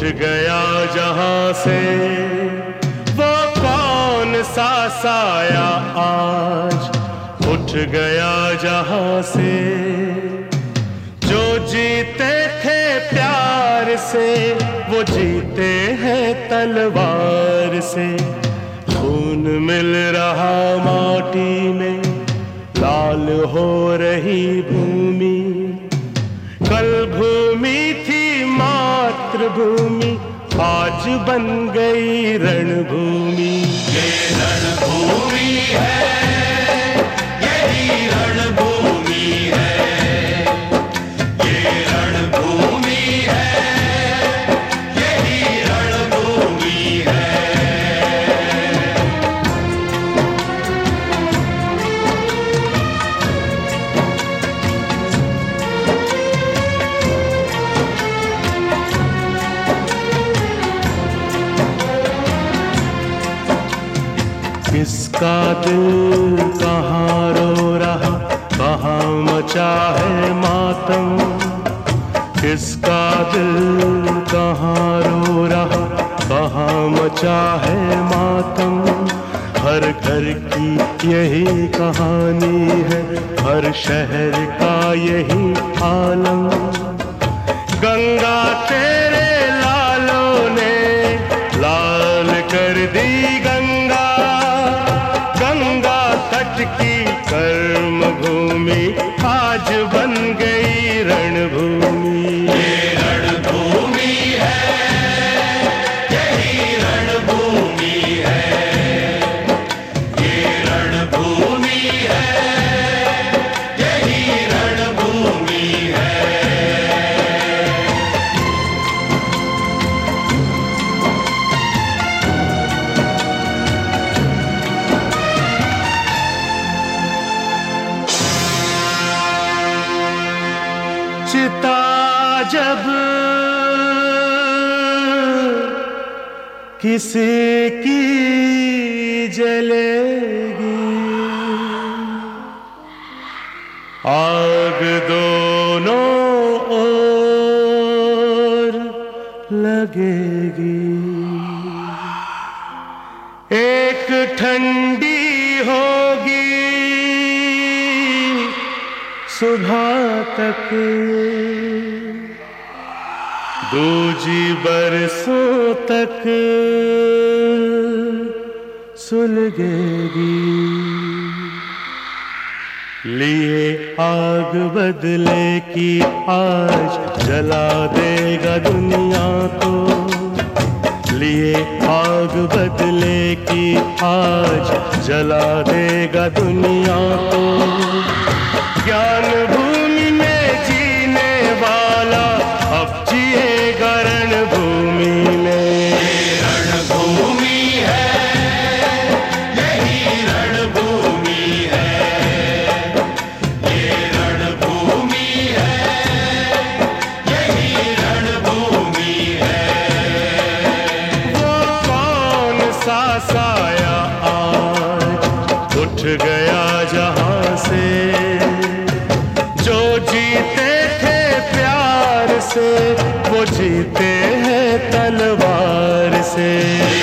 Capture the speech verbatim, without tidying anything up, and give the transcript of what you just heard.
उठ गया जहां से वो कौन सा साया आज उठ गया जहां से। जो जीते थे प्यार से वो जीते हैं तलवार से। खून मिल रहा माटी में, लाल हो रही भूमि। कल भूमि थी मातृभूमि, आज बन गई रणभूमि। ये रणभूमि है, यही रणभूमि है। ये रणभूमि है, यही रणभूमि है। किसका दिल कहाँ रो रहा, कहाँ मचा है मातम। किसका दिल कहाँ रो रहा, कहाँ मचा है मातम। हर घर की यही कहानी है, हर शहर का यही आलम। गंगा तेरे लालों ने लाल कर दी गंगा। गंगा तट की कर्म भूमि आज बन गई रणभूमि। ये रणभूमि है, यही रणभूमि है। ये रणभूमि है, यही रणभूमि है। चिता जब किसी की जलेगी, आग दोनों ओर लगेगी। एक ठंडी होगी सुबह तक, दूजी बरसों तक सुलगेगी। लिए आग बदले की आज जला देगा दुनिया को। लिए आग बदले की आज जला देगा दुनिया को। ज्ञान भूमि में जीने वाला अब जिएगा रणभूमि में। रणभूमि है, यही रणभूमि है। ये रणभूमि है, यही रणभूमि है। वो कौन सा साया आज उठ गया जहां से। जो जीते थे प्यार से वो जीते हैं तलवार से।